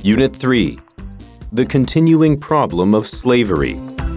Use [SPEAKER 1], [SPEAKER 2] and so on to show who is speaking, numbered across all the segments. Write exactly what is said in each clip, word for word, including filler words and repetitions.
[SPEAKER 1] Unit three. The continuing problem of slavery.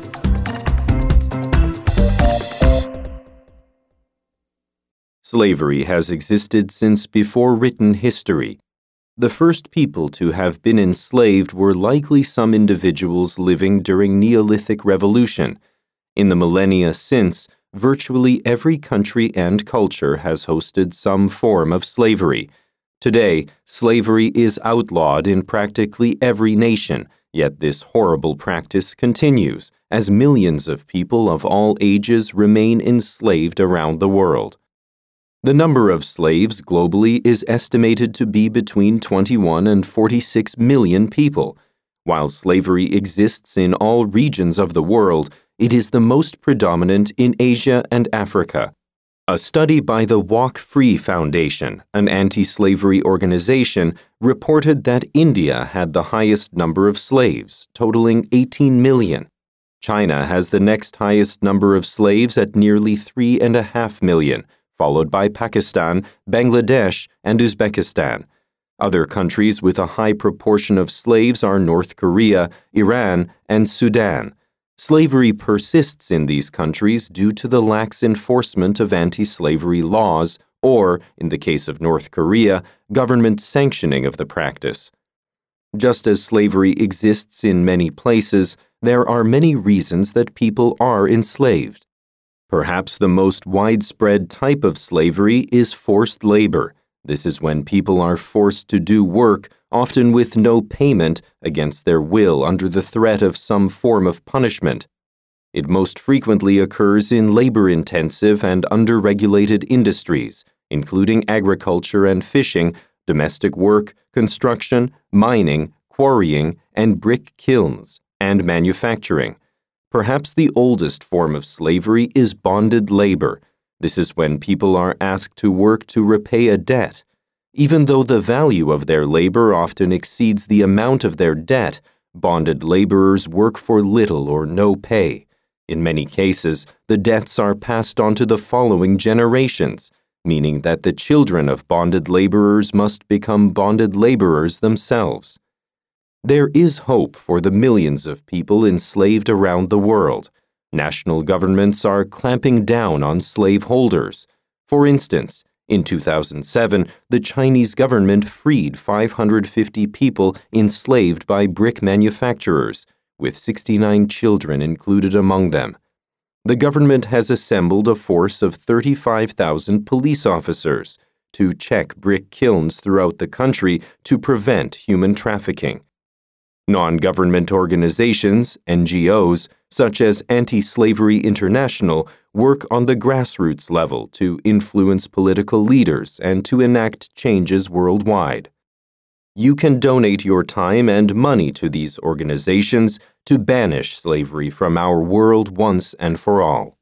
[SPEAKER 1] Slavery has existed since before written history. The first people to have been enslaved were likely some individuals living during Neolithic Revolution. In the millennia since, virtually every country and culture has hosted some form of slavery. Today, slavery is outlawed in practically every nation, yet this horrible practice continues as millions of people of all ages remain enslaved around the world. The number of slaves globally is estimated to be between twenty-one and forty-six million people. While slavery exists in all regions of the world, it is the most predominant in Asia and Africa. A study by the Walk Free Foundation, an anti-slavery organization, reported that India had the highest number of slaves, totaling eighteen million. China has the next highest number of slaves at nearly three and a half million, followed by Pakistan, Bangladesh, and Uzbekistan. Other countries with a high proportion of slaves are North Korea, Iran, and Sudan. Slavery persists in these countries due to the lax enforcement of anti-slavery laws or, in the case of North Korea, government sanctioning of the practice. Just as slavery exists in many places, there are many reasons that people are enslaved. Perhaps the most widespread type of slavery is forced labor. This is when people are forced to do work, often with no payment, against their will under the threat of some form of punishment. It most frequently occurs in labor-intensive and under-regulated industries, including agriculture and fishing, domestic work, construction, mining, quarrying, and brick kilns, and manufacturing. Perhaps the oldest form of slavery is bonded labor. This is when people are asked to work to repay a debt. Even though the value of their labor often exceeds the amount of their debt, bonded laborers work for little or no pay. In many cases, the debts are passed on to the following generations, meaning that the children of bonded laborers must become bonded laborers themselves. There is hope for the millions of people enslaved around the world. National governments are clamping down on slaveholders. For instance, in two thousand seven, the Chinese government freed five hundred fifty people enslaved by brick manufacturers, with sixty-nine children included among them. The government has assembled a force of thirty-five thousand police officers to check brick kilns throughout the country to prevent human trafficking. Non-government organizations, N G Os, such as Anti-Slavery International, work on the grassroots level to influence political leaders and to enact changes worldwide. You can donate your time and money to these organizations to banish slavery from our world once and for all.